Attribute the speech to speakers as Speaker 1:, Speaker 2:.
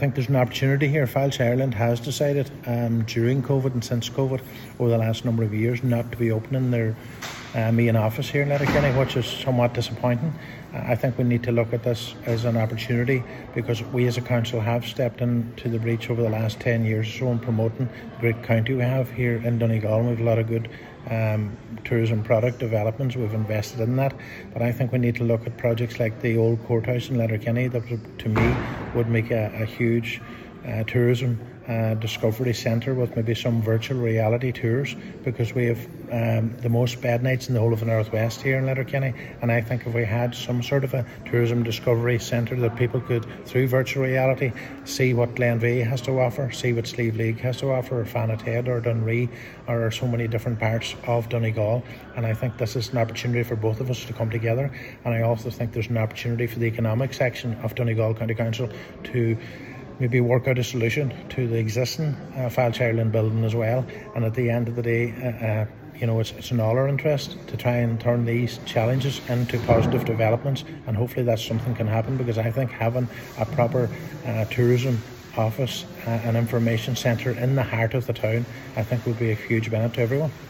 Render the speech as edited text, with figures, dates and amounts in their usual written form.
Speaker 1: I think there's an opportunity here. Fáilte Ireland has decided during COVID and since COVID over the last number of years not to be opening their main office here in Letterkenny, which is somewhat disappointing. I think we need to look at this as an opportunity because we as a council have stepped into the breach over the last 10 years or so in promoting the great county we have here in Donegal. We have a lot of good tourism product developments. We've invested in that, but I think we need to look at projects like the old courthouse in Letterkenny that to me would make a huge tourism discovery centre with maybe some virtual reality tours, because we have the most bed nights in the whole of the northwest here in Letterkenny, and I think if we had some sort of a tourism discovery centre that people could, through virtual reality, see what Glenveigh has to offer, see what Slieve League has to offer, or Fannated or Dunree, or so many different parts of Donegal. And I think this is an opportunity for both of us to come together, and I also think there's an opportunity for the economic section of Donegal County Council to maybe work out a solution to the existing Fáilte Ireland building as well. And at the end of the day, it's in all our interest to try and turn these challenges into positive developments, and hopefully that something can happen, because I think having a proper tourism office and information centre in the heart of the town, I think would be a huge benefit to everyone.